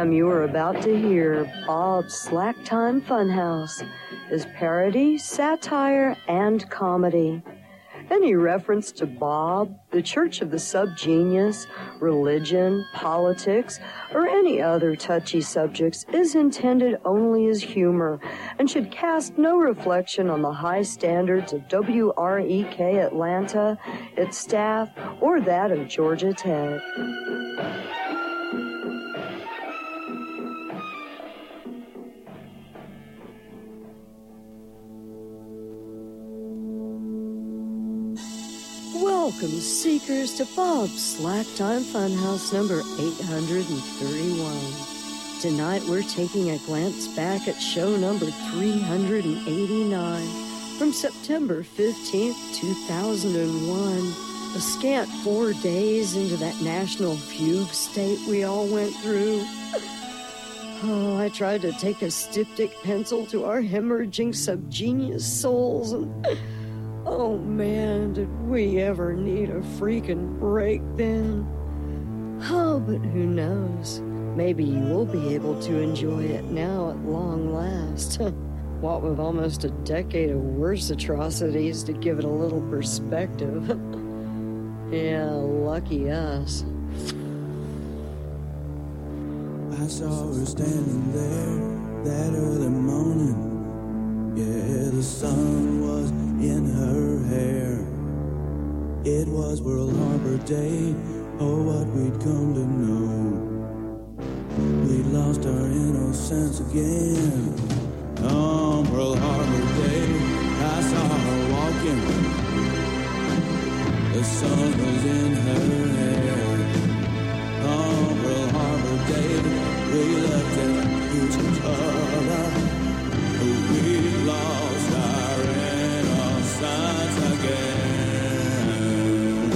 program you are about to hear, Bob's Slack Time Funhouse, is parody, satire, and comedy. Any reference to Bob, the Church of the Subgenius, religion, politics, or any other touchy subjects is intended only as humor and should cast no reflection on the high standards of WREK Atlanta, its staff, or that of Georgia Tech. Welcome, seekers, to Bob's Slack Time Funhouse number 831. Tonight we're taking a glance back at show number 389 from September 15th, 2001. A scant 4 days into that national fugue state we all went through. Oh, I tried to take a styptic pencil to our hemorrhaging subgenius souls and... Oh man, did we ever need a freaking break then? Oh, but who knows? Maybe you will be able to enjoy it now at long last. What with almost a decade of worse atrocities to give it a little perspective. Yeah, lucky us. I saw her standing there that early morning. Yeah, the sun was in her hair. It was Pearl Harbor Day, oh, what we'd come to know. We'd lost our innocence again. On Pearl Harbor Day, I saw her walking. The sun was in her hair. On Pearl Harbor Day, we looked at each other. We lost our innocence again.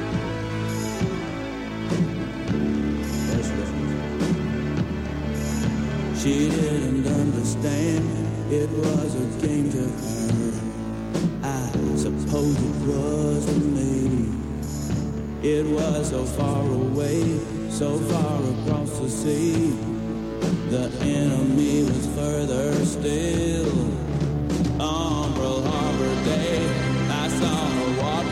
She didn't understand it was a game to her. I suppose it was to me. It was so far away, so far across the sea. The enemy was further still. On Pearl Harbor Day, I saw her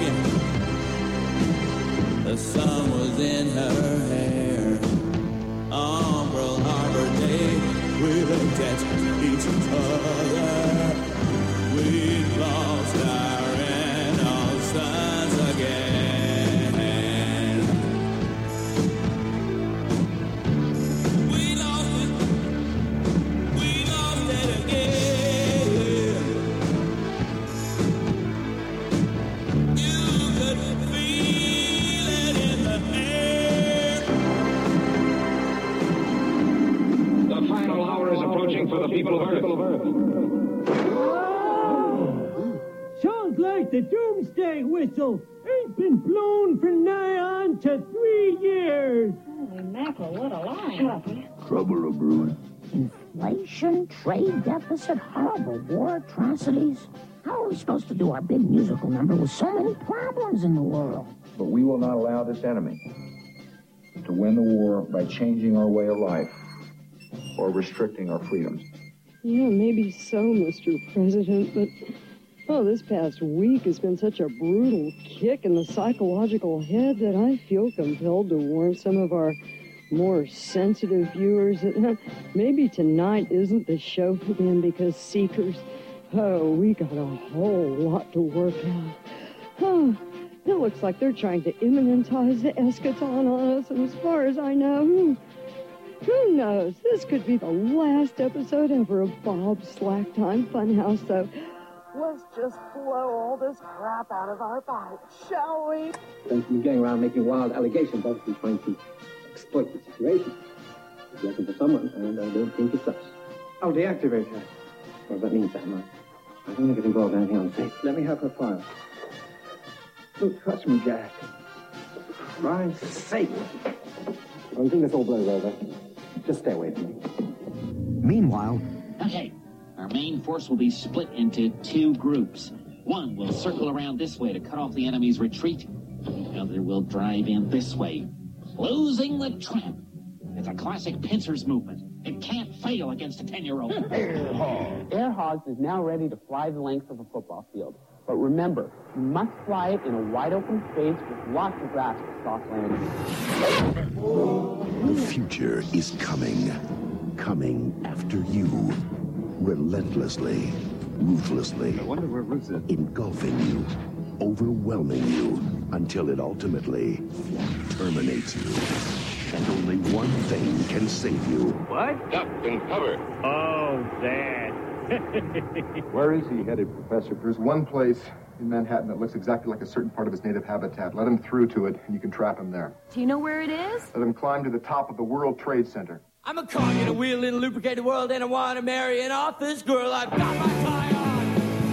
walking. The sun was in her hair. On Pearl Harbor Day, we looked at each other. We lost our innocence again. For the people of Earth. Sounds like the doomsday whistle. Ain't been blown for nigh on to 3 years. Holy mackerel, what a line. Trouble a brewing. Inflation, trade deficit, horrible war atrocities. How are we supposed to do our big musical number with so many problems in the world? But we will not allow this enemy to win the war by changing our way of life or restricting our freedoms. Yeah, maybe so, Mr. President, but, this past week has been such a brutal kick in the psychological head that I feel compelled to warn some of our more sensitive viewers that maybe tonight isn't the show for them because seekers, we got a whole lot to work out. It looks like they're trying to imminentize the eschaton on us, and as far as I know, who knows? This could be the last episode ever of Bob's Slack Time Funhouse, so let's just blow all this crap out of our pipes, shall we? Don't be going around making wild allegations, obviously trying to exploit the situation. He's looking for someone, and I don't think it's us. I'll deactivate her. What does that mean, Sam? I don't think it involves anything unsafe. Let me have her file. Don't trust me, Jack. For Christ's sake. I think this all blows over. Just stay away from me. Meanwhile... Okay, our main force will be split into 2 groups. One will circle around this way to cut off the enemy's retreat. The other will drive in this way, closing the trap. It's a classic pincer's movement. It can't fail against a 10-year-old. Air Hogs. Air Hogs is now ready to fly the length of a football field. But remember, you must fly it in a wide open space with lots of grass for soft landing. The future is coming. Coming after you. Relentlessly. Ruthlessly. I wonder where Ruth is. Engulfing you. Overwhelming you. Until it ultimately terminates you. And only one thing can save you. What? Duck and cover. Oh, Dad. Where is he headed, Professor? There's one place in Manhattan that looks exactly like a certain part of his native habitat. Let him through to it, and you can trap him there. Do you know where it is? Let him climb to the top of the World Trade Center. I'm a cog in a wheel in a lubricated world, and I want to marry an office girl. I've got my tie on.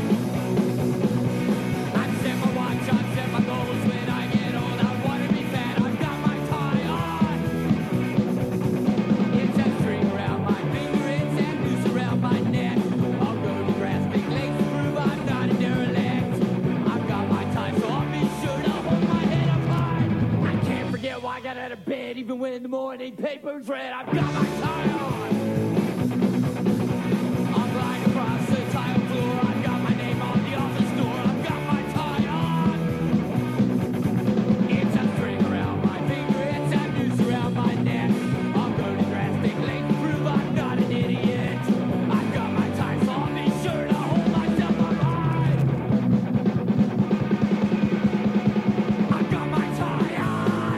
I've set my watch, I've set my goals. When I get old, I want to be fat. I've got my tie on. It's a string around my finger, it's that noose around my neck. I'll go to grass, big legs to prove I'm not a derelict. I've got my tie, so I'll be sure to hold my head up high. I can't forget why I got out of bed, even when in the morning paper's red. I've got my tie on. I'm lying across the tile floor. I've got my name on the office door. I've got my tie on. It's a string around my finger. It's a noose around my neck. I'll go to grass, big legs to prove I'm not an idiot. I've got my tie, so I'll be sure to hold myself up high. I've got my tie on.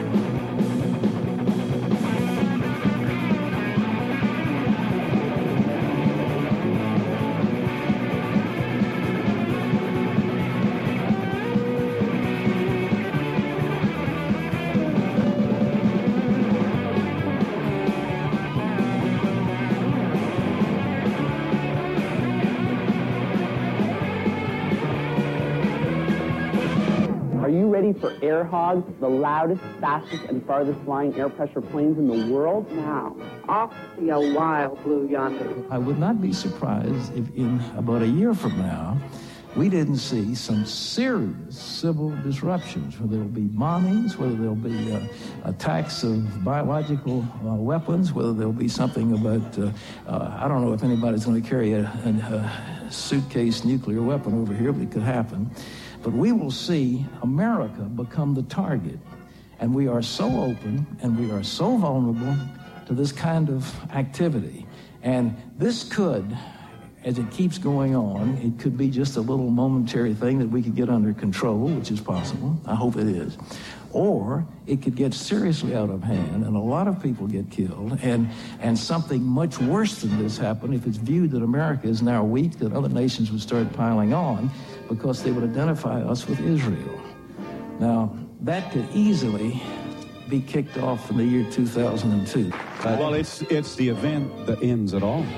Are you ready for Air Hogs, the loudest, fastest, and farthest flying air pressure planes in the world? Now, off to your wild blue yonder. I would not be surprised if in about a year from now, we didn't see some serious civil disruptions, whether there'll be bombings, whether there'll be attacks of biological weapons, whether there'll be something about, I don't know if anybody's going to carry a suitcase nuclear weapon over here, but it could happen. But we will see America become the target. And we are so open and we are so vulnerable to this kind of activity. And this could, as it keeps going on, it could be just a little momentary thing that we could get under control, which is possible. I hope it is. Or it could get seriously out of hand and a lot of people get killed and something much worse than this happen if it's viewed that America is now weak, that other nations would start piling on because they would identify us with Israel. Now, that could easily be kicked off in the year 2002. Well, it's the event that ends it all.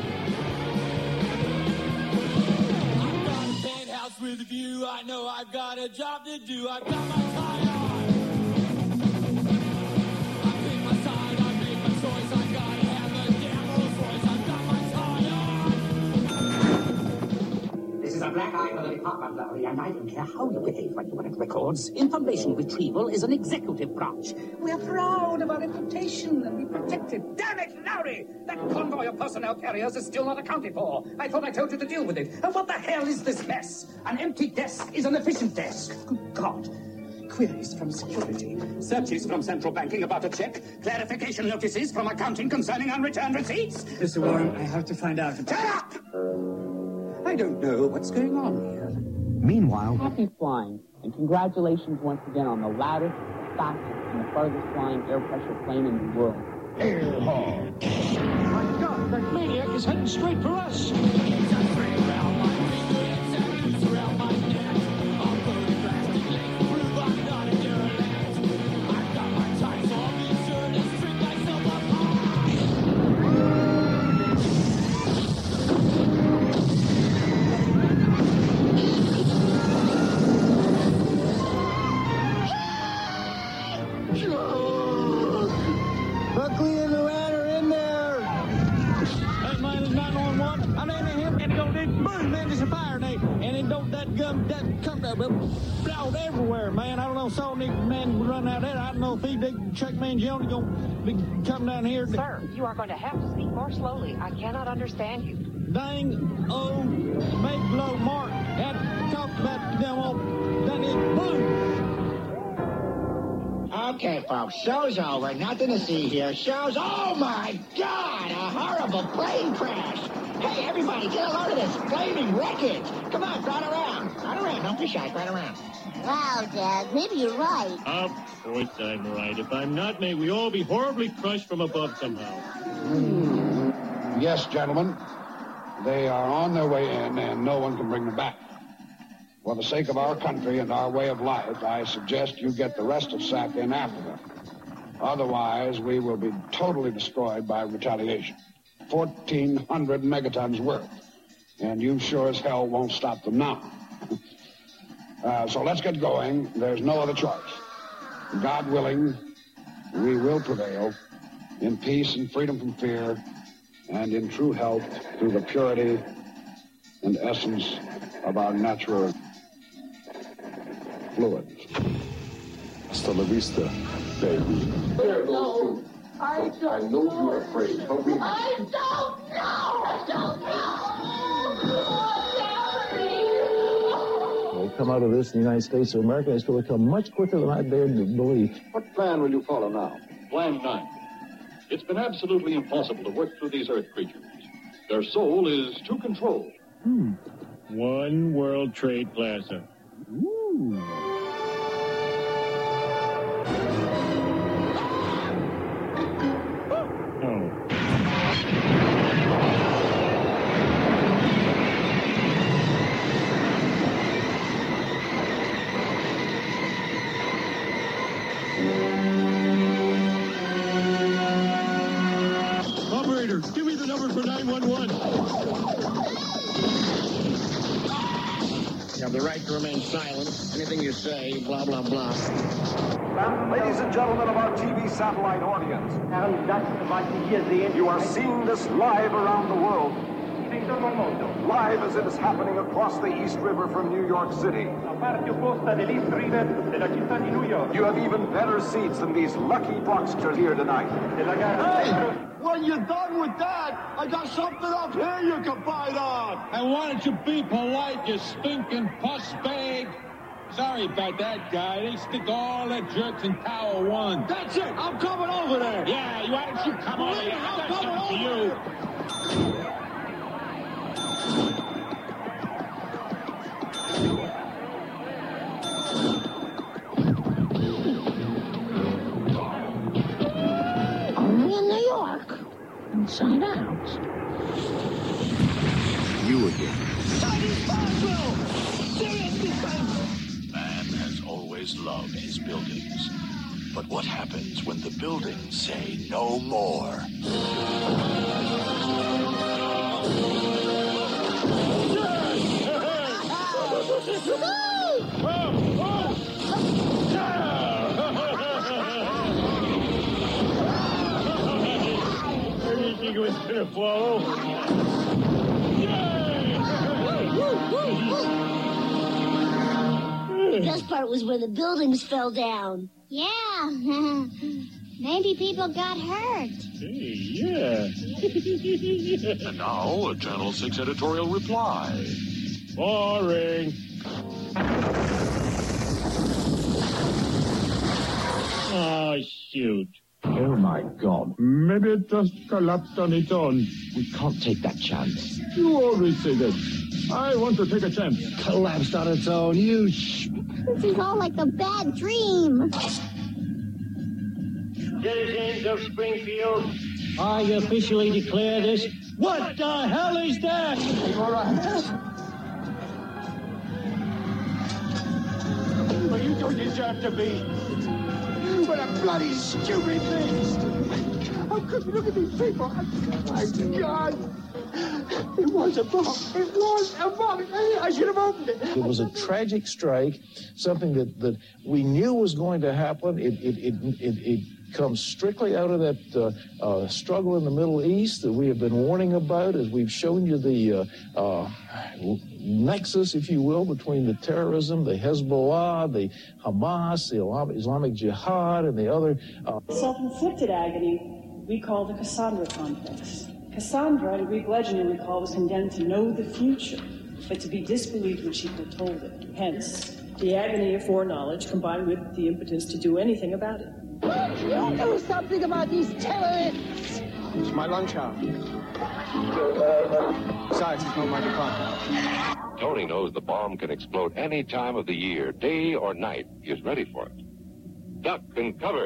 I've got a penthouse with a view. I know I've got a job to do. I've got my tie on. I pick my side, I make my choice. I've got to have a damn Rolls Royce. I've got my tie on. This is a black eye for the department, Larry, and I don't care how you behave when you are at records. Information retrieval is an executive branch. We're proud of our reputation and we protect it. Damn it, Larry! That convoy of personnel carriers is still not accounted for. I thought I told you to deal with it. And what the hell is this mess? An empty desk is an efficient desk. Good God. Queries from security, searches from central banking about a check, clarification notices from accounting concerning unreturned receipts. Mr. Warren, I have to find out. Shut up! I don't know what's going on here. Meanwhile... Happy flying, and congratulations once again on the loudest, the fastest, and the farthest flying air pressure plane in the world. Air Hog. My God, that maniac is heading straight for us. It's a string around my finger, it's a noose around my neck. I'll go to grass, big legs to prove I'm not a derelict. I've got my tie, so I'll be sure to string myself up Buckley and Luann are in there. That man is 911. I named him, and it don't need boom, man, it's a fire name. And it don't that good. come out everywhere, man. I don't know, saw Nick man run out there. I don't know if he big Chuck Mangione gonna come down here. Sir, you are going to have to speak more slowly. I cannot understand you. Dang old Mayflow Mark had talked about them old done his blues. Okay, folks, show's over. Nothing to see here. Show's... Oh, my God! A horrible plane crash! Hey, everybody, get a load of this flaming wreckage! Come on, crowd around. Crowd around. Don't be shy. Crowd around. Wow, Dad, maybe you're right. Of course I'm right. If I'm not, may we all be horribly crushed from above somehow. Yes, gentlemen. They are on their way in, and no one can bring them back. For the sake of our country and our way of life, I suggest you get the rest of SAC in after them. Otherwise, we will be totally destroyed by retaliation. 1,400 megatons worth. And you sure as hell won't stop them now. So let's get going. There's no other choice. God willing, we will prevail in peace and freedom from fear and in true health through the purity and essence of our natural fluids. Hasta la vista, baby. There goes two. I know you're afraid, but we... I don't know! We'll come out of this in the United States of America. It's going to come much quicker than I dared to believe. What plan will you follow now? Plan 9. It's been absolutely impossible to work through these Earth creatures. Their soul is to control. One World Trade Plaza. Ooh. Operator, give me the number for 911. You have the right to remain silent. Anything you say, blah, blah, blah. Ladies and gentlemen of our TV satellite audience, you are seeing this live around the world. Live as it is happening across the East River from New York City. You have even better seats than these lucky boxers here tonight. Hey, when you're done with that, I got something up here you can bite on. And why don't you be polite, you stinking puss bag? Sorry about that, guy. They stick all their jerks in Tower 1. That's it. I'm coming over there. Yeah, why don't you come over here? I got something for you. Only in New York. Inside out. You again. Man has always loved his buildings. But what happens when the buildings say no more? You think it was gonna fall over? The best part was when the buildings fell down. Yeah. Maybe people got hurt. Hey, yeah. And now, a Channel 6 editorial reply. Boring. Oh, shoot. Oh, my God. Maybe it just collapsed on its own. We can't take that chance. You always say that. I want to take a chance. Collapsed on its own. You This is all like a bad dream. Citizens of Springfield, I officially declare this. What the hell is that? All right. Well, you don't deserve to be. What a bloody stupid thing. How could you look at these people? My God. It was a bomb. It was a bomb. I should have opened it. It was a tragic strike, something that we knew was going to happen. It comes strictly out of that struggle in the Middle East that we have been warning about, as we've shown you the nexus, if you will, between the terrorism, the Hezbollah, the Hamas, the Islamic Jihad, and the other. Self-inflicted agony we call the Cassandra complex. Cassandra, in Greek legend, you recall, was condemned to know the future, but to be disbelieved when she foretold it. Hence, the agony of foreknowledge combined with the impetus to do anything about it. You do something about these terrorists! It's my lunch hour. Besides, it's not my department. Tony knows the bomb can explode any time of the year, day or night. He is ready for it. Duck and cover.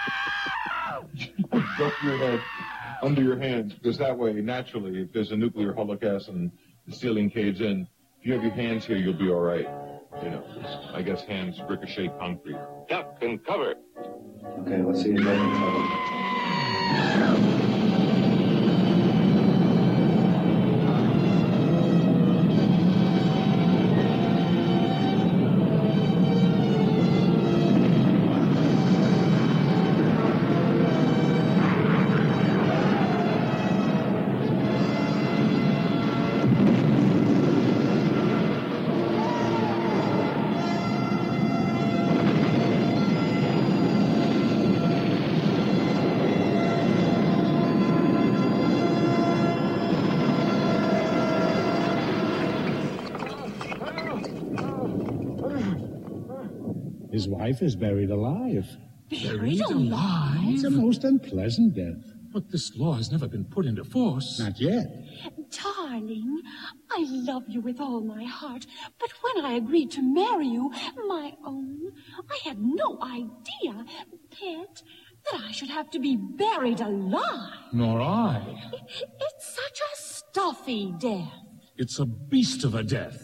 Duck your head under your hands, because that way, naturally, if there's a nuclear holocaust and the ceiling caves in, if you have your hands here, you'll be all right. You know, I guess hands ricochet concrete. Duck and cover. Okay, let's see you duck and cover. His wife is buried alive. Buried alive? It's a most unpleasant death. But this law has never been put into force. Not yet. Darling, I love you with all my heart, but when I agreed to marry you, my own, I had no idea, pet, that I should have to be buried alive. Nor I. It's such a stuffy death. It's a beast of a death.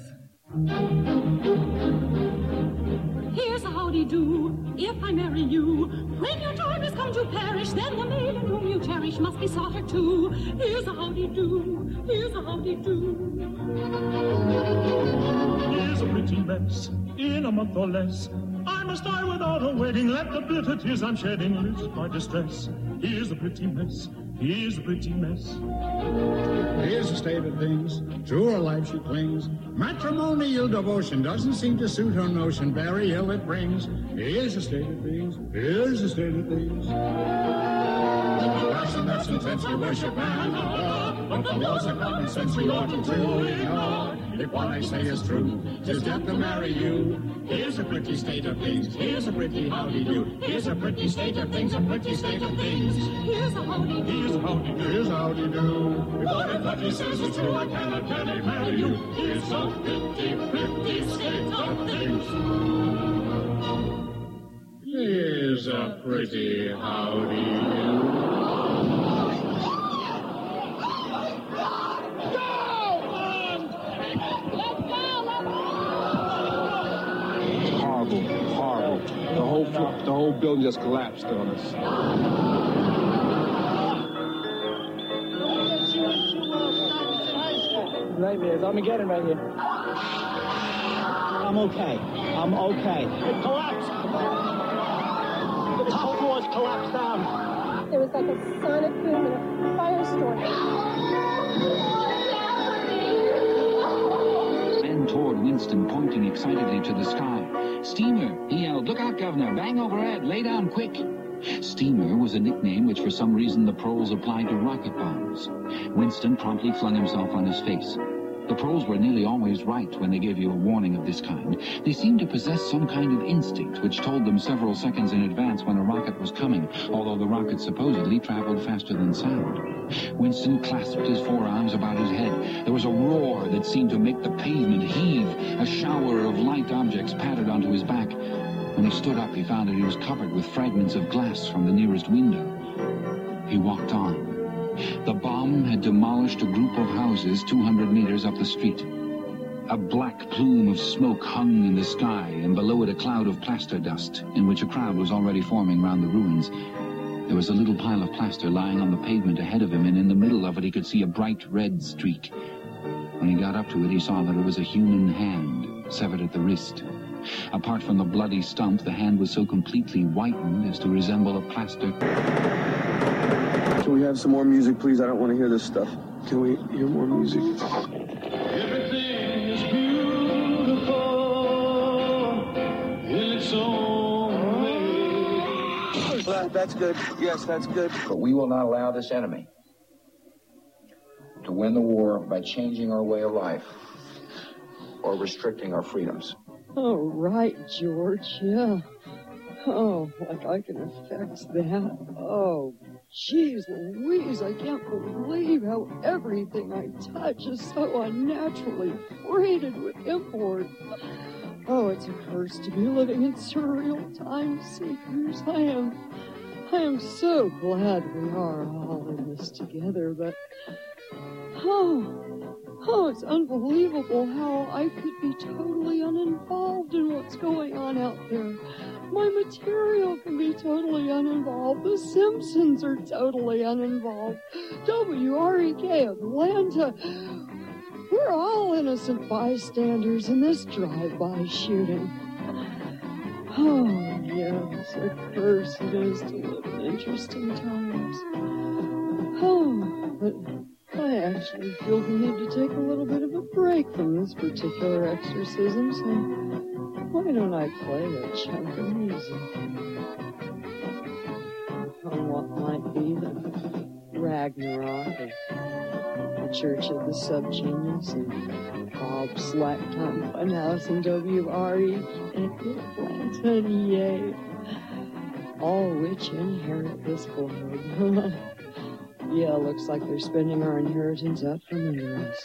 Here's a howdy-do, if I marry you. When your time has come to perish, then the maiden whom you cherish must be slaughtered too. Here's a howdy-do, here's a howdy-do. Here's a pretty mess, in a month or less. I must die without a wedding, let the bitter tears I'm shedding list my distress. Here's a pretty mess, here's a pretty mess. Here's the state of things, to her life she clings. Matrimonial devotion doesn't seem to suit her notion, very ill it brings. Here's the state of things, here's the state of things. Passion that's intense, we worship and adore, but the laws of common sense we ought to ignore. If what I say is true, 'tis death to marry you. Here's a pretty state of things, here's a pretty howdy-do. Here's a pretty state of things, a pretty state of things. Here's a howdy-do, here's a howdy-do, here's a howdy-do. If what he says is true, I cannot marry you. Here's a pretty, pretty state of things. Here's a pretty howdy-do. Horrible. The whole building just collapsed on us. Nightmares. Armageddon right here. I'm okay. It collapsed. The top floors collapsed down. There was like a sonic boom and a firestorm. Men toward Winston, pointing excitedly to the sky. Steamer, he yelled. Look out, Governor. Bang overhead. Lay down quick. Steamer was a nickname which for some reason the proles applied to rocket bombs. Winston promptly flung himself on his face. The proles were nearly always right when they gave you a warning of this kind. They seemed to possess some kind of instinct which told them several seconds in advance when a rocket was coming, although the rocket supposedly traveled faster than sound. Winston clasped his forearms about his head. There was a roar that seemed to make the pavement heave. A shower of light objects pattered onto his back. When he stood up, he found that he was covered with fragments of glass from the nearest window. He walked on. The bomb had demolished a group of houses 200 meters up the street. A black plume of smoke hung in the sky, and below it a cloud of plaster dust, in which a crowd was already forming round the ruins. There was a little pile of plaster lying on the pavement ahead of him, and in the middle of it he could see a bright red streak. When he got up to it, he saw that it was a human hand, severed at the wrist. Apart from the bloody stump, the hand was so completely whitened as to resemble a plaster. Can we have some more music, please? I don't want to hear this stuff. Can we hear more music? Everything is beautiful in its own way. That's good. Yes, that's good. But we will not allow this enemy to win the war by changing our way of life or restricting our freedoms. Oh, right, George, yeah. Oh, like I can affect that. Oh, jeez Louise, I can't believe how everything I touch is so unnaturally freighted with import. Oh, it's a curse to be living in surreal times, Seekers. I am so glad we are all in this together, but it's unbelievable how I could be totally uninvolved in what's going on out there. My material can be totally uninvolved. The Simpsons are totally uninvolved. WREK Atlanta. We're all innocent bystanders in this drive-by shooting. Oh, yes, a curse it is to live in interesting times. Oh, but I actually feel the need to take a little bit of a break from this particular exorcism, so why don't I play a chunk of music? On what might be the Ragnarok of the Church of the Subgenius and Bob Slacktime Funhouse and WREK Atlanta, yay. All which inherit this globe. Yeah, looks like they're spending our inheritance out from under us.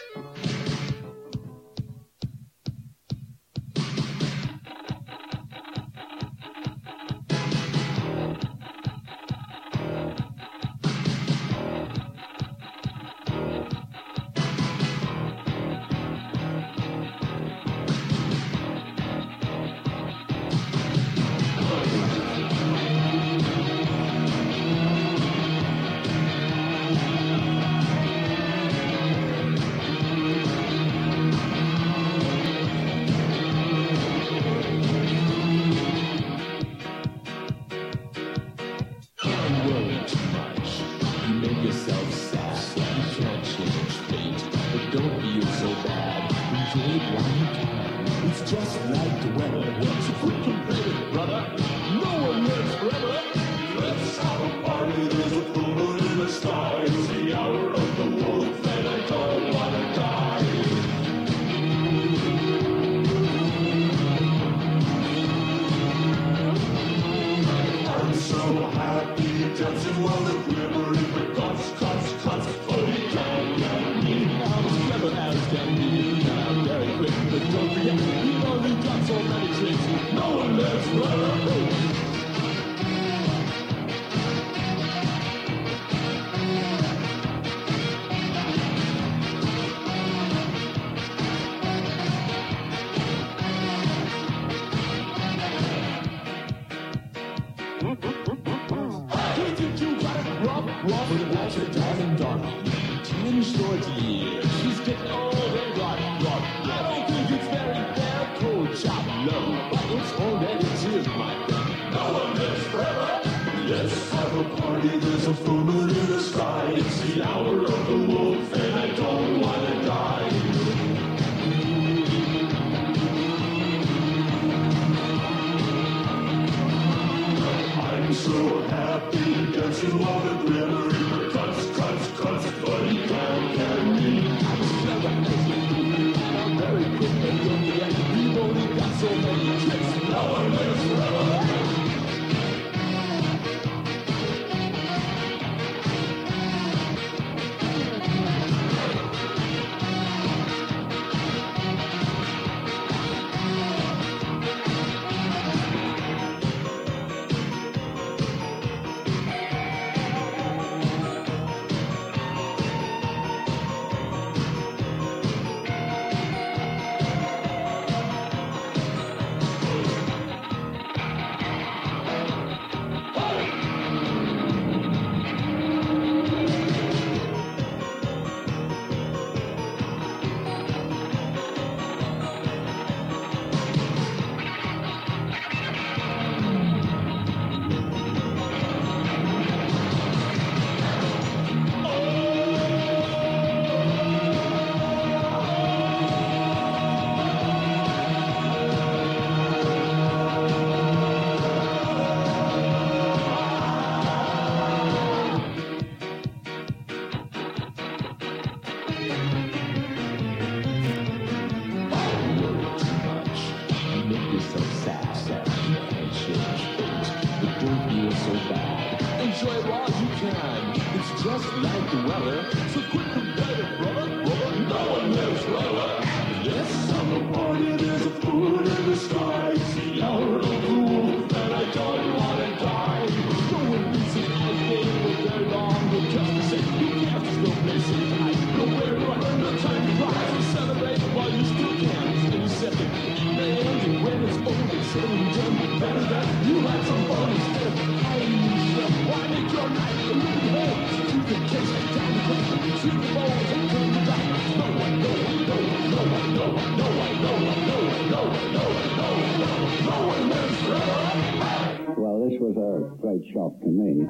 just like the weather. So quick to get it, brother, brother, no one lives forever. Yes, I'm the warrior, there's a fool in the sky. See out of the wolf, and I don't want to die. No one beats his life, they were very long. But just to say, you can't just go placing tonight. Nowhere to run, no time to rise and celebrate while you still can. And you said that the end, and when it's over, said and done, better that you had some fun instead of hiding yourself. Why make your night a little hole? You can chase it down the road, shoot the balls and turn the back. No one, no one, no one, no one, no one, no one, no one, no one, no one, no one, no one, no one lives forever. Well, this was a great shock to me.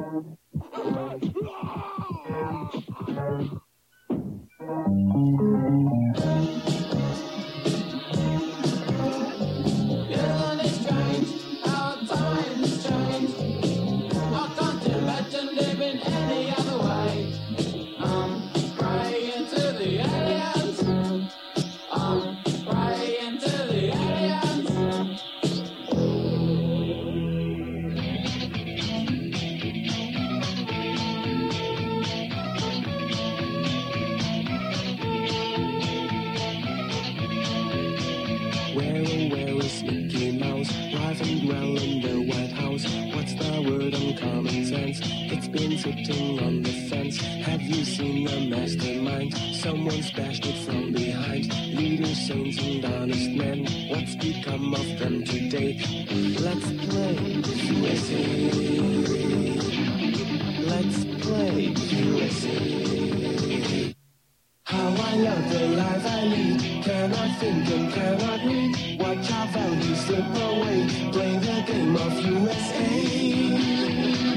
Isn't it strange how times change? I can't imagine living any other way. I'm praying to the aliens. I'm praying to the aliens. Where is Mickey Mouse? Driving well in the White House. What's the word on common sense? It's been sitting on the fence. Have you seen the mastermind? Someone's bashed it from behind. Leaders, saints, and honest men. What's become of them today? Let's play USA. Let's play USA. How I love the life I lead. Cannot think and cannot read. Watch our values slip away. Play the game of USA.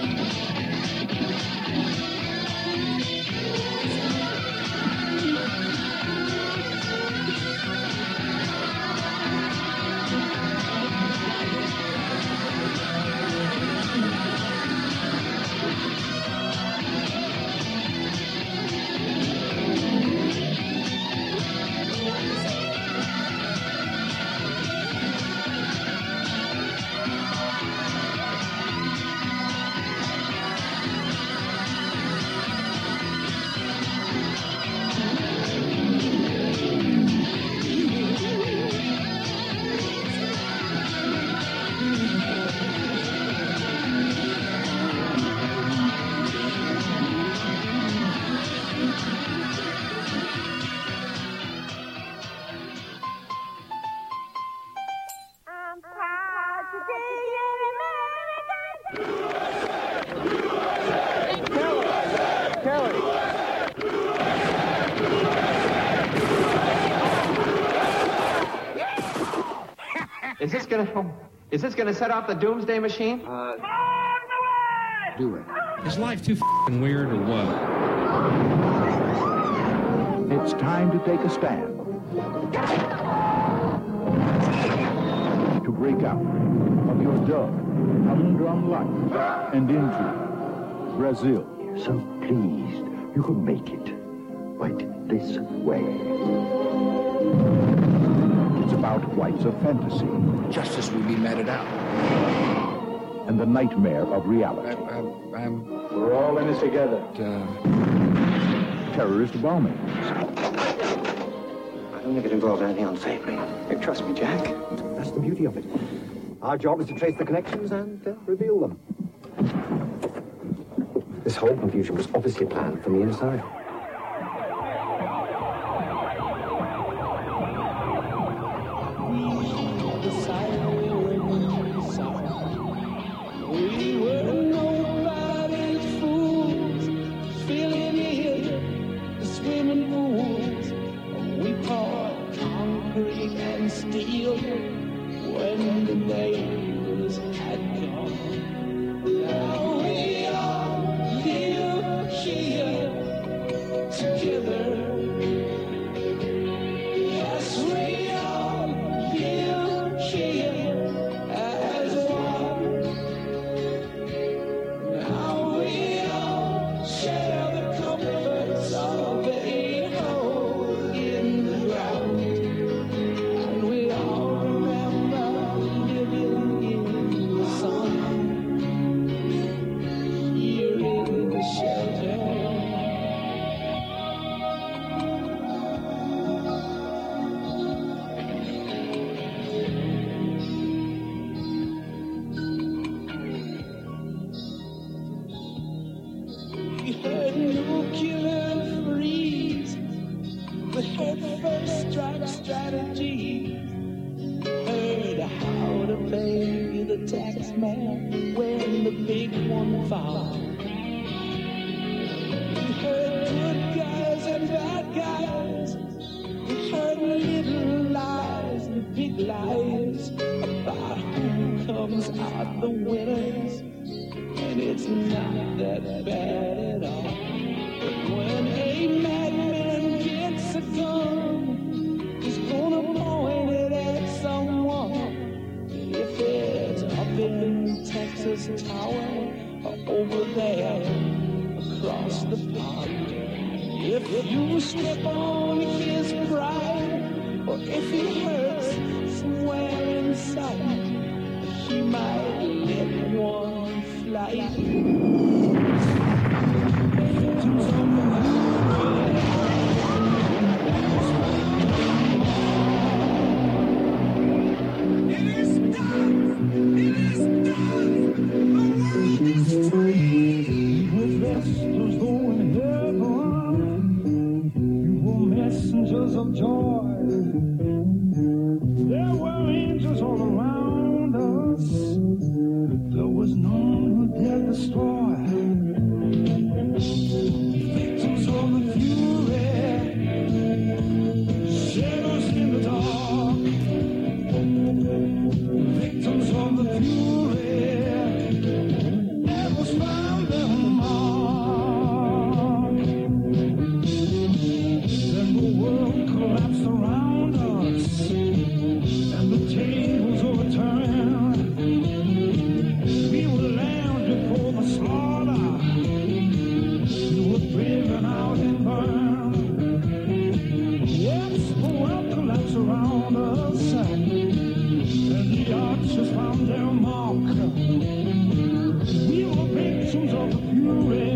Is this gonna set off the doomsday machine? Do it. Is life too f***ing weird or what? It's time to take a stand. To break out of your dull, humdrum life and into Brazil. You're so pleased you could make it. Right this way. It's about flights of fantasy. Just as we be meted out. And the nightmare of reality. We're all in this together. Terrorist bombings. I don't think it involves anything unsavory. Trust me, Jack. That's the beauty of it. Our job is to trace the connections and reveal them. This whole confusion was obviously planned from the inside. We were nobody's fools, filling in the swimming pools. We poured concrete and steel when the neighbors had gone. Now we all live here together. Yes, we all live here as one. Now we all share the comforts of a hole in the ground, and we all remember living in the sun. found. We heard good guys and bad guys. We heard little lies and big lies about who comes out the winners. And it's not that bad at all. But when a madman gets a gun, he's gonna point it at someone. If it's up in Texas Tower or over there across the pond. If you step on his pride, or if he hurts somewhere inside, he might let one fly. Messengers of joy. There were angels all around us. There was none who dared destroy. Victims of the fury, shadows in the dark. Victims of the fury, never found them mark. Then the world collapsed around us, and the tables overturned. We were lambs before the slaughter. We were driven out and burned. Yes, the world collapsed around us, and the archers found their mark. We were victims of the fury.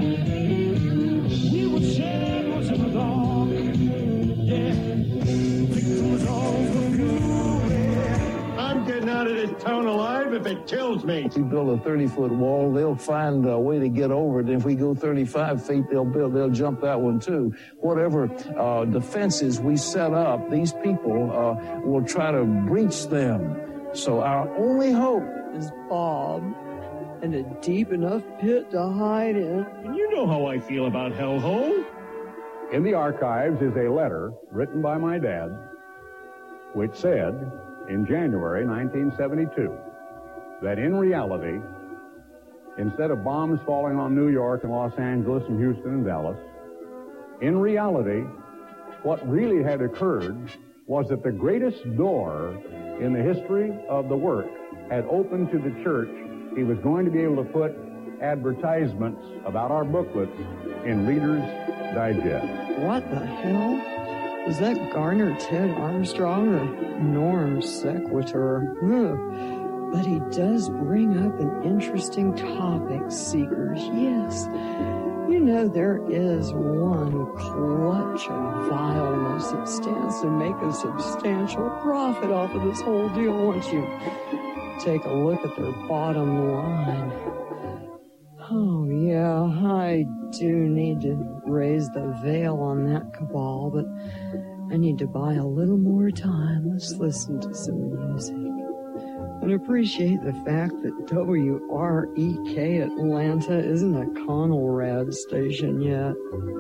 We were shadows in the dark. Yeah, victims of the fury. I'm getting out of this town alive if it kills me. If we build a 30-foot wall, they'll find a way to get over it. If we go 35 feet, they'll jump that one too. Whatever defenses we set up, these people will try to breach them. So our only hope is Bob and a deep enough pit to hide in. And you know how I feel about hellhole. In the archives is a letter written by my dad, which said in January 1972 that in reality, instead of bombs falling on New York and Los Angeles and Houston and Dallas, in reality, what really had occurred was that the greatest door in the history of the work had opened to the church. He was going to be able to put advertisements about our booklets in Reader's Digest. What the hell? Is that Garner Ted Armstrong or Norm Sequitur? But he does bring up an interesting topic, Seekers. Yes. You know, there is one clutch of vileness that stands to make a substantial profit off of this whole deal once you take a look at their bottom line. Oh, yeah, I do need to raise the veil on that cabal, but I need to buy a little more time. Let's listen to some music. And appreciate the fact that WREK Atlanta isn't a Conelrad station yet.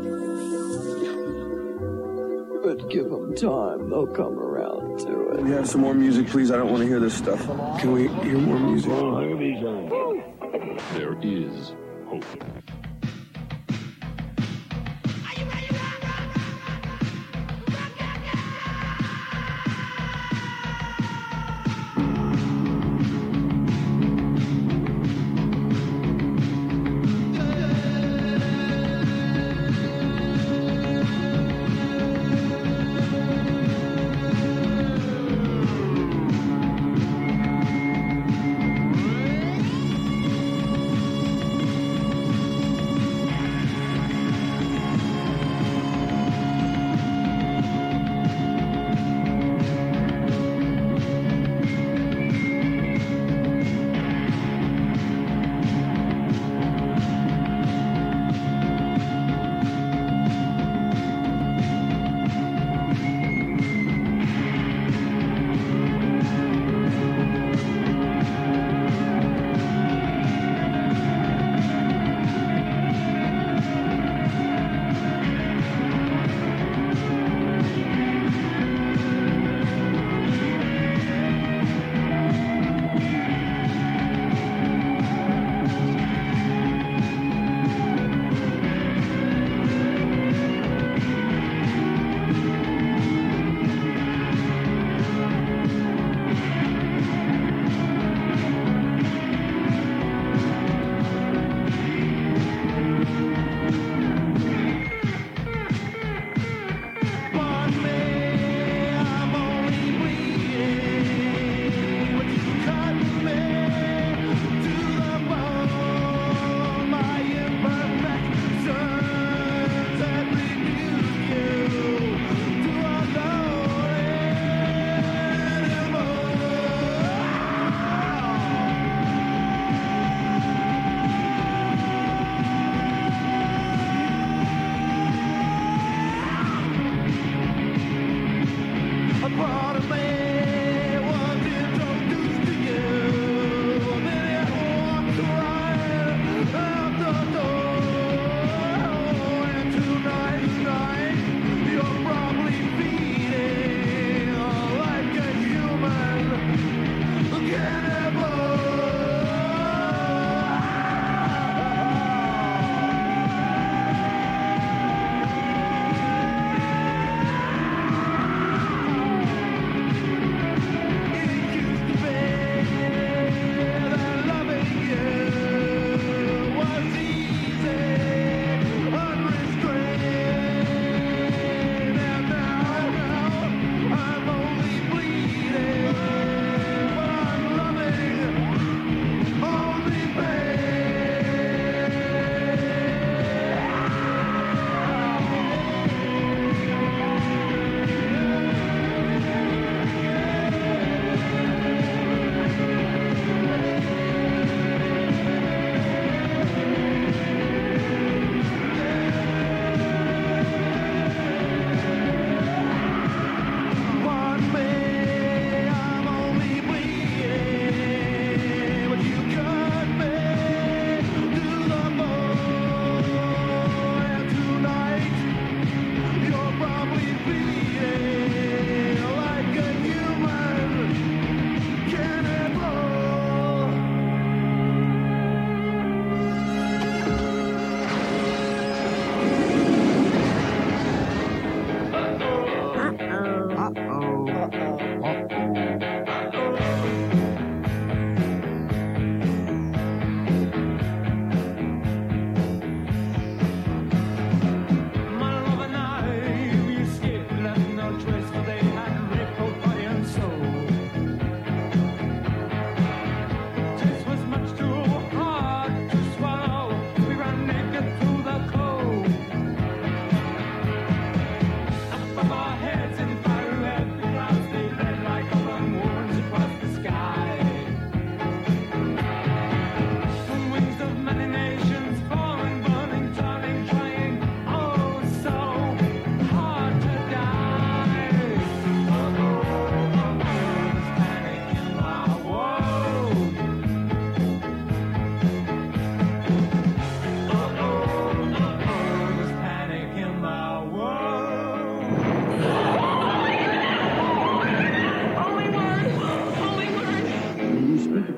But give them time, they'll come around to it. Can we have some more music, please? I don't want to hear this stuff. Can we hear more music? There is hope.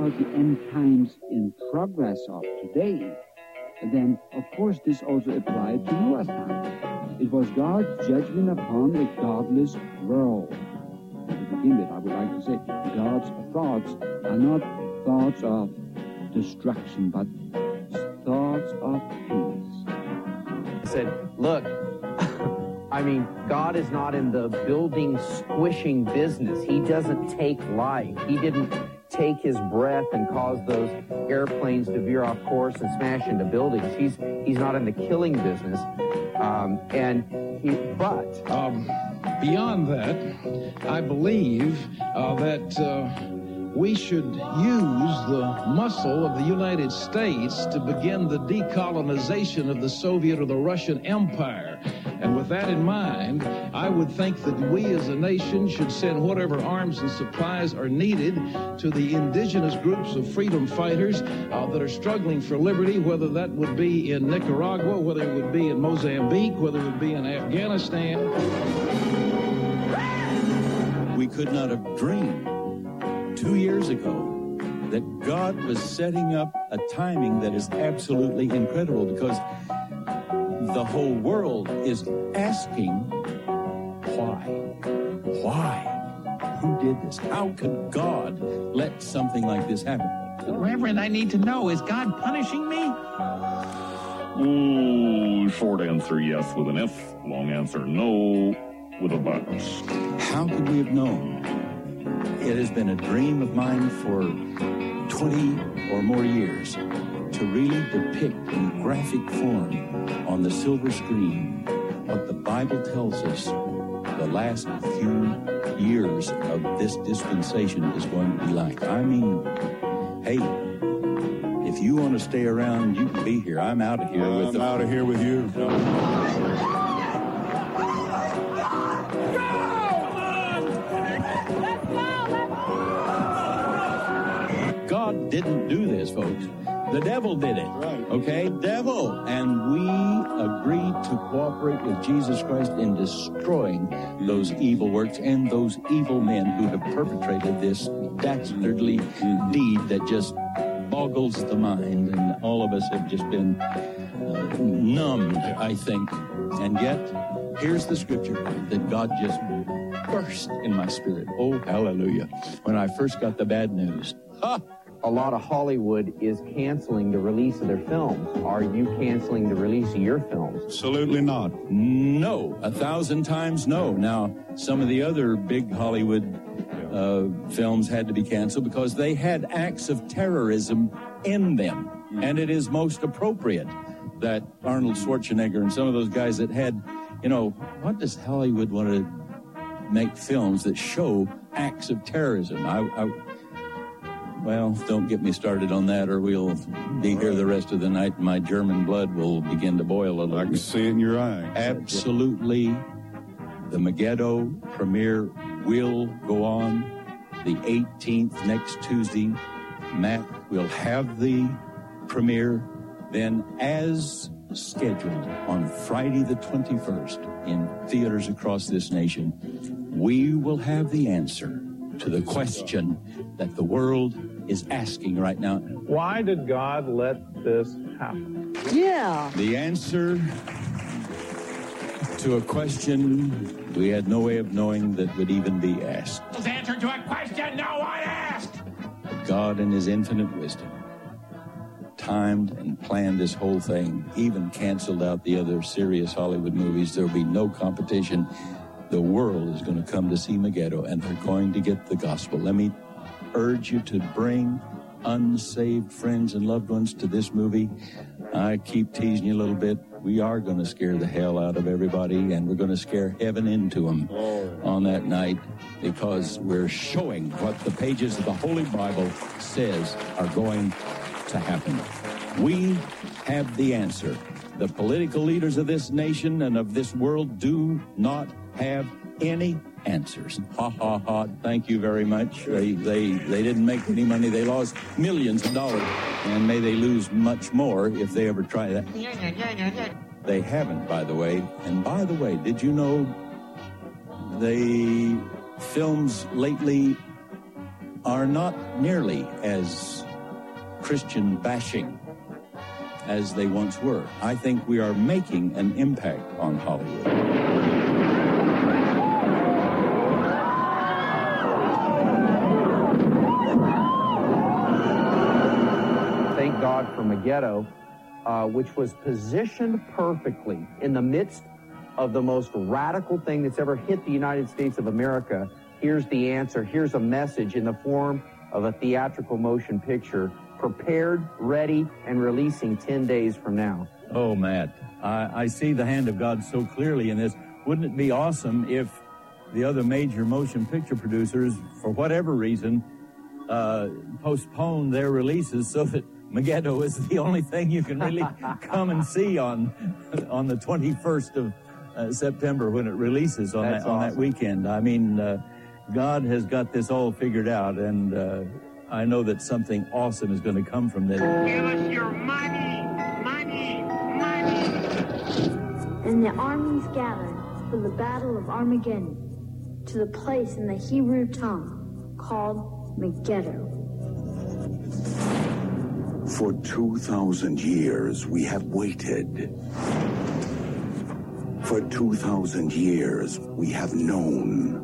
about the end times in progress of today, then of course this also applied to Noah's time. It was God's judgment upon a godless world. To begin with, I would like to say God's thoughts are not thoughts of destruction, but thoughts of peace. I said, look, I mean, God is not in the building squishing business. He doesn't take life. He didn't take his breath and cause those airplanes to veer off course and smash into buildings. He's not in the killing business. Beyond that, I believe that we should use the muscle of the United States to begin the decolonization of the Soviet or the Russian Empire. And with that in mind, I would think that we as a nation should send whatever arms and supplies are needed to the indigenous groups of freedom fighters that are struggling for liberty, whether that would be in Nicaragua, whether it would be in Mozambique, whether it would be in Afghanistan. We could not have dreamed 2 years ago that God was setting up a timing that is absolutely incredible, because the whole world is asking, why? Why? Who did this? How could God let something like this happen? Reverend, I need to know, is God punishing me? Oh, short answer, yes, with an F. Long answer, no, with a but. How could we have known? It has been a dream of mine for 20 or more years to really depict in graphic form on the silver screen what the Bible tells us the last few years of this dispensation is going to be like. I mean, hey, if you want to stay around, you can be here. I'm out of here with I'm out of here with you. God didn't do this, folks. The devil did it. Right. Okay? Devil. And we agreed to cooperate with Jesus Christ in destroying those evil works and those evil men who have perpetrated this dastardly deed that just boggles the mind. And all of us have just been numbed, I think. And yet, here's the scripture that God just burst in my spirit. Oh, hallelujah. When I first got the bad news. Ha! A lot of Hollywood is canceling the release of their films. Are you canceling the release of your films? Absolutely not. No. 1,000 times no. Now, some of the other big Hollywood films had to be canceled because they had acts of terrorism in them. And it is most appropriate that Arnold Schwarzenegger and some of those guys that had, what does Hollywood want to make films that show acts of terrorism? Well, don't get me started on that, or we'll be here the rest of the night and my German blood will begin to boil a little. I can see it in your eyes. Absolutely. The Megiddo premiere will go on the 18th, next Tuesday. Matt will have the premiere. Then, as scheduled, on Friday the 21st in theaters across this nation, we will have the answer to the question that the world is asking right now. Why did God let this happen? Yeah. The answer to a question we had no way of knowing that would even be asked. The answer to a question no one asked. God in his infinite wisdom timed and planned this whole thing, even canceled out the other serious Hollywood movies. There'll be no competition. The world is going to come to see Megiddo, and they're going to get the gospel. Let me urge you to bring unsaved friends and loved ones to this movie. I keep teasing you a little bit. We are going to scare the hell out of everybody, and we're going to scare heaven into them on that night, because we're showing what the pages of the Holy Bible says are going to happen. We have the answer. The political leaders of this nation and of this world do not have any answers. Ha, ha, ha. Thank you very much. They didn't make any money. They lost millions of dollars. And may they lose much more if they ever try that. They haven't, by the way. And by the way, did you know the films lately are not nearly as Christian bashing as they once were. I think we are making an impact on Hollywood. Thank God for Megiddo, which was positioned perfectly in the midst of the most radical thing that's ever hit the United States of America. Here's the answer. Here's a message in the form of a theatrical motion picture, prepared, ready, and releasing 10 days from now. Oh, Matt, I see the hand of God so clearly in this. Wouldn't it be awesome if the other major motion picture producers, for whatever reason, postponed their releases so that Megiddo is the only thing you can really come and see on the 21st of September when it releases on that weekend. I mean, God has got this all figured out, and I know that something awesome is going to come from this. Give us your money, money, money. And the armies gathered for the battle of Armageddon to the place in the Hebrew tongue called Megiddo. For 2,000 years we have waited. For 2,000 years we have known.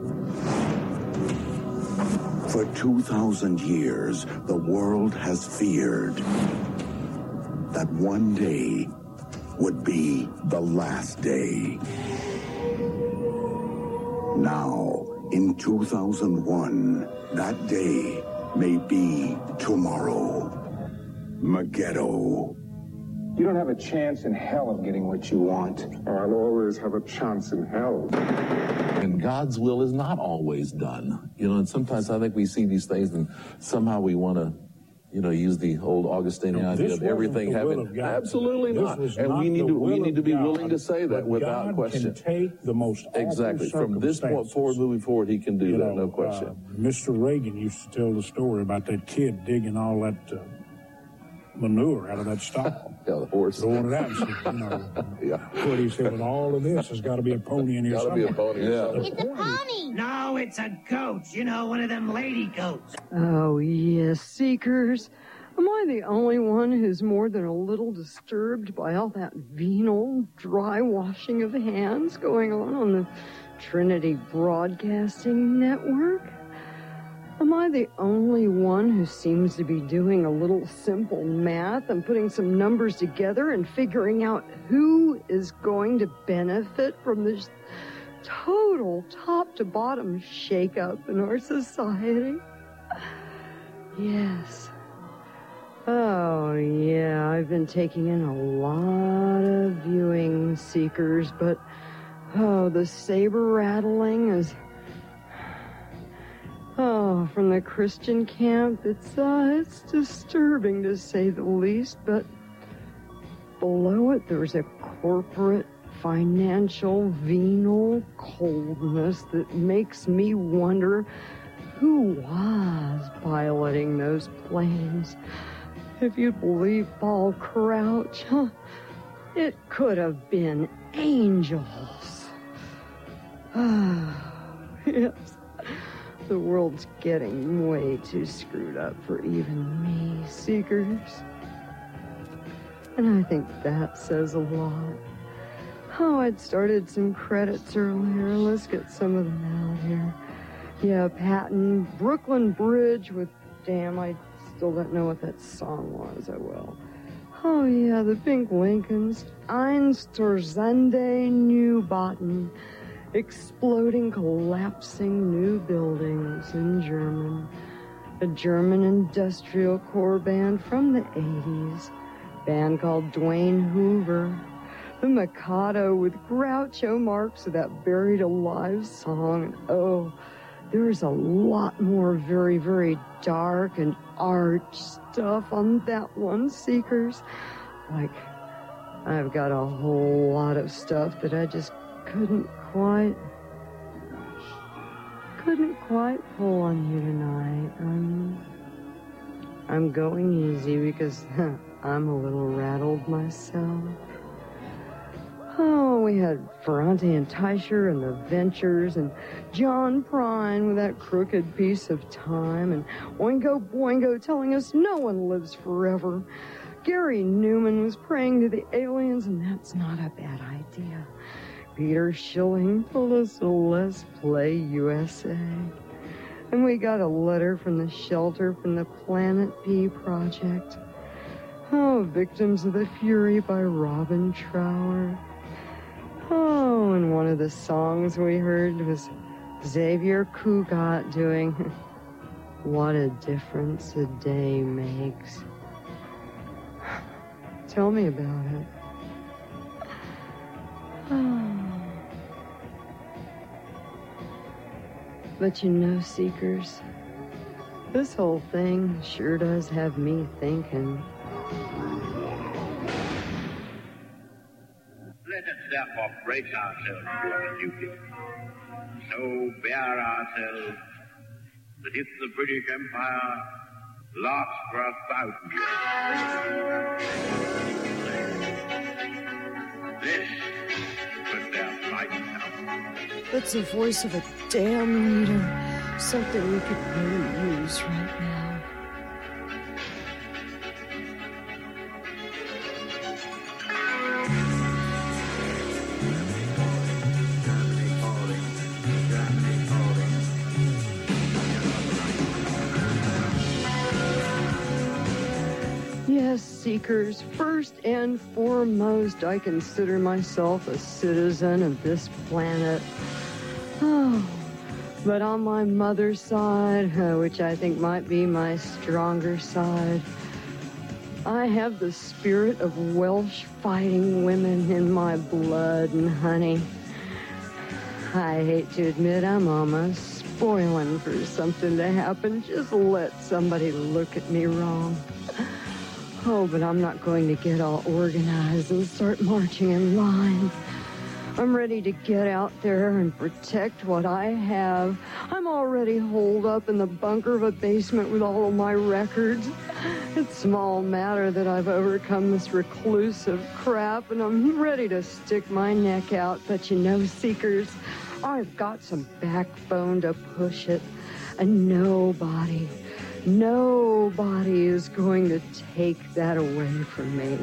For 2,000 years the world has feared that one day would be the last day. Now, in 2001, that day may be tomorrow. Megiddo. You don't have a chance in hell of getting what you want. I'll always have a chance in hell. And God's will is not always done. You know, and sometimes I think we see these things and somehow we want to, you know, use the old Augustinian idea of everything having... Absolutely not. And we need to be willing to say that without question. God can take the most awful exactly. From this point forward, moving forward, he can do that, no question. Mr. Reagan used to tell the story about that kid digging all that manure out of that stall. Yeah, the horse. Throwing it out and said, you know, what he said, with all of this, there's got to be a pony in here somewhere. Got to be a pony. Yeah. It's a pony. No, it's a goat. You know, one of them lady goats. Oh, yes, Seekers. Am I the only one who's more than a little disturbed by all that venal, dry washing of hands going on the Trinity Broadcasting Network? Am I the only one who seems to be doing a little simple math and putting some numbers together and figuring out who is going to benefit from this total top-to-bottom shake-up in our society? Yes. Oh, yeah, I've been taking in a lot of viewing, Seekers, but, oh, the saber-rattling is... Oh, from the Christian camp, it's disturbing to say the least, but below it there's a corporate, financial, venal coldness that makes me wonder who was piloting those planes. If you believe Paul Crouch, it could have been angels. Yes. The world's getting way too screwed up for even me, Seekers. And I think that says a lot. Oh, I'd started some credits earlier. Let's get some of them out here. Yeah, Patton, Brooklyn Bridge with... Damn, I still don't know what that song was. I will. Oh, yeah, the Pink Lincolns. Einstürzende Neubauten. Exploding, collapsing new buildings in German. A German industrial corps band from the 80s. Band called Dwayne Hoover. The Mikado with Groucho Marx with that Buried Alive song. Oh, there's a lot more very, very dark and arch stuff on that one, Seekers. Like, I've got a whole lot of stuff that I just couldn't quite pull on you tonight. I'm going easy because I'm a little rattled myself. Oh, we had Ferrante and Teicher and the Ventures and John Prine with that crooked piece of time and Oingo Boingo telling us no one lives forever. Gary Newman was praying to the aliens, and that's not a bad idea. Peter Schilling told us to let's play USA. And we got a letter from the shelter from the Planet P Project. Oh, Victims of the Fury by Robin Trower. Oh, and one of the songs we heard was Xavier Cugat doing What a Difference a Day Makes. Tell me about it. But you know, Seekers, this whole thing sure does have me thinking. Let us therefore brace ourselves to our duty. So bear ourselves that if the British Empire lasts for 1,000 years, this was their flight now. That's the voice of a damn leader. Something we could really use right now. Yes, Seekers, first and foremost, I consider myself a citizen of this planet. Oh, but on my mother's side, which I think might be my stronger side, I have the spirit of Welsh fighting women in my blood and honey. I hate to admit I'm almost spoiling for something to happen. Just let somebody look at me wrong. Oh, but I'm not going to get all organized and start marching in line. I'm ready to get out there and protect what I have. I'm already holed up in the bunker of a basement with all of my records. It's small matter that I've overcome this reclusive crap, and I'm ready to stick my neck out. But you know, Seekers, I've got some backbone to push it, and nobody is going to take that away from me.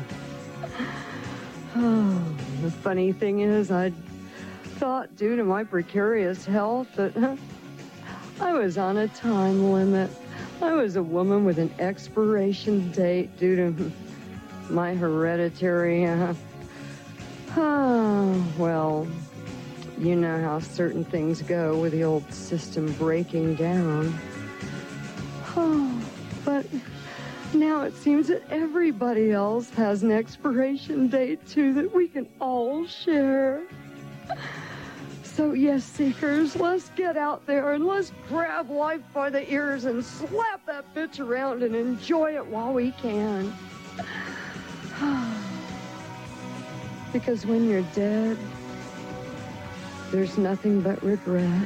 Oh, the funny thing is, I thought due to my precarious health that I was on a time limit. I was a woman with an expiration date due to my hereditary, well, you know how certain things go with the old system breaking down. Oh, but now it seems that everybody else has an expiration date, too, that we can all share. So, yes, Seekers, let's get out there and let's grab life by the ears and slap that bitch around and enjoy it while we can. Because when you're dead, there's nothing but regret.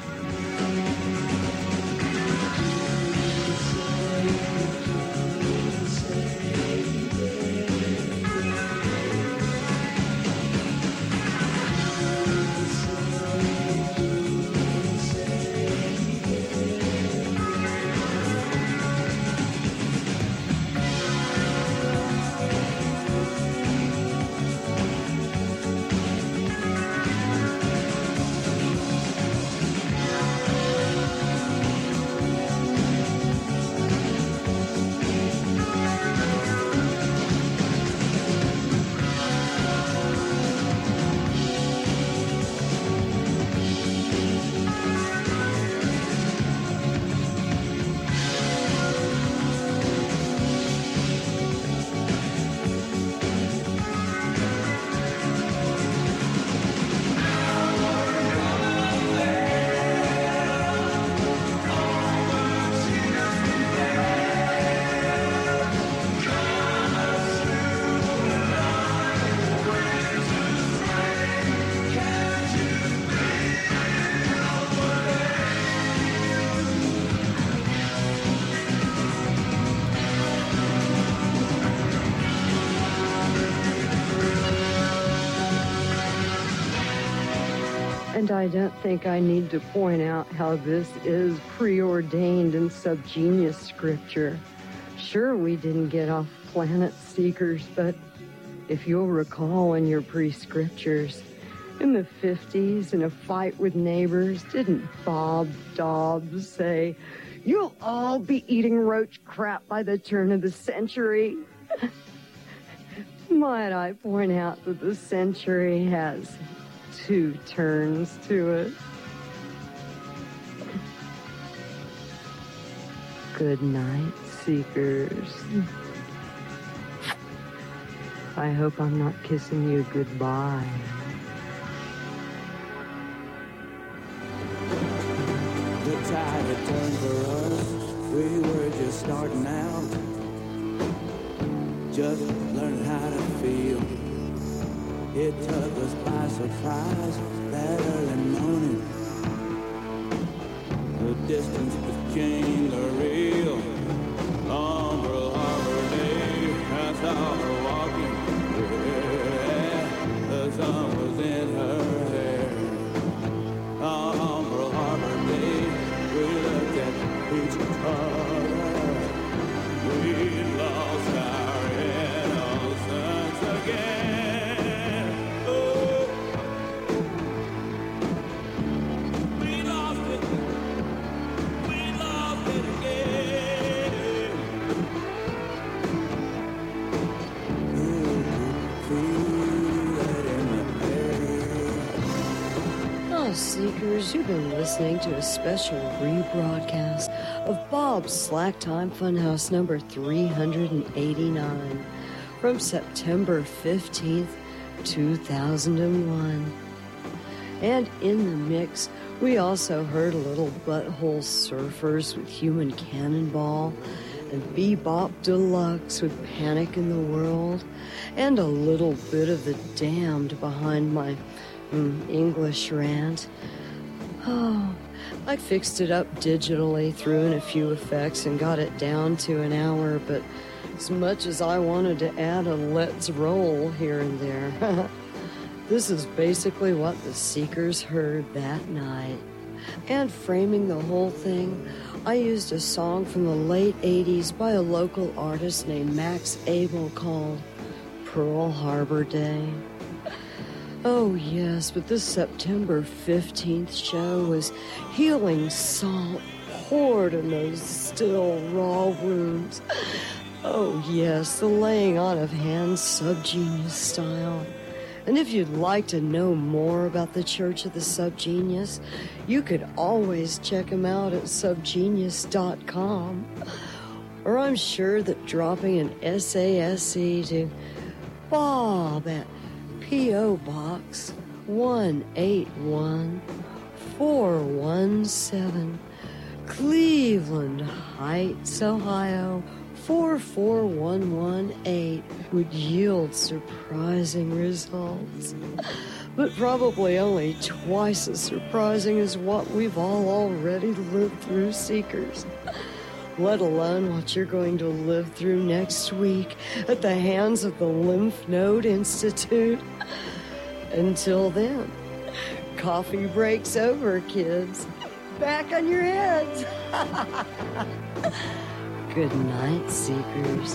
And I don't think I need to point out how this is preordained in subgenius scripture. Sure, we didn't get off planet Seekers, but if you'll recall in your pre-scriptures, in the 50s, in a fight with neighbors, didn't Bob Dobbs say, "You'll all be eating roach crap by the turn of the century"? Might I point out that the century has 2 turns to it? Good night, Seekers. I hope I'm not kissing you goodbye. The tide had turned for us. We were just starting out, just learning how to feel. It took us by surprise that early morning. The distance became the real. On Pearl Harbor Day, I saw her walking. Yeah, the sun was in her hair. On Pearl Harbor Day, we looked at each other. We lost our innocence again. Oh, we lost it. We lost it again. You could feel it in the air. Oh, Seekers, you've been listening to a special rebroadcast of Bob's Slack Time Funhouse number 389 from September 15th, 2001. And in the mix, we also heard a little Butthole Surfers with Human Cannonball, and Bebop Deluxe with Panic in the World, and a little bit of The Damned behind my English rant. Oh, I fixed it up digitally, threw in a few effects, and got it down to an hour, but as much as I wanted to add a let's roll here and there, this is basically what the Seekers heard that night. And framing the whole thing, I used a song from the late 80s by a local artist named Max Abel called Pearl Harbor Day. Oh yes, but this September 15th show was healing salt poured in those still raw wounds. Oh yes, the laying on of hands subgenius style. And if you'd like to know more about the Church of the Subgenius, you could always check them out at subgenius.com. Or I'm sure that dropping an SASE to Bob at P.O. Box 181417, Cleveland Heights, Ohio 44118 would yield surprising results. But probably only twice as surprising as what we've all already lived through, Seekers. Let alone what you're going to live through next week at the hands of the Lymph Node Institute. Until then, coffee break's over, kids. Back on your heads. Good night, Seekers.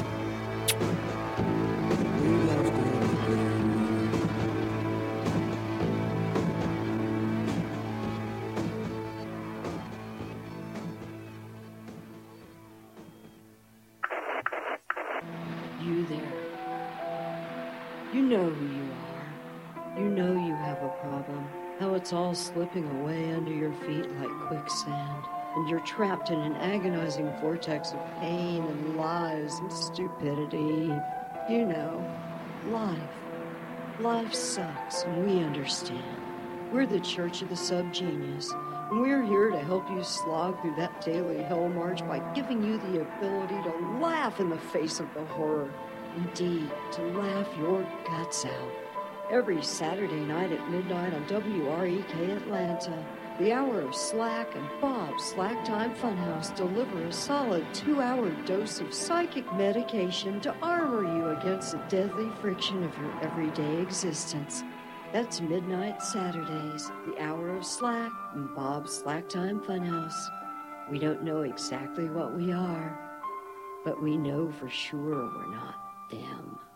You there. You know who you are. You know you have a problem. How it's all slipping away under your feet like quicksand. And you're trapped in an agonizing vortex of pain and lies and stupidity. You know, life. Life sucks, and we understand. We're the Church of the Subgenius, and we're here to help you slog through that daily hell march by giving you the ability to laugh in the face of the horror. Indeed, to laugh your guts out. Every Saturday night at midnight on WREK Atlanta, the Hour of Slack and Bob's Slack Time Funhouse deliver a solid 2-hour dose of psychic medication to armor you against the deadly friction of your everyday existence. That's Midnight Saturdays, the hour of slack in Bob's Slack Time Funhouse. We don't know exactly what we are, but we know for sure we're not them.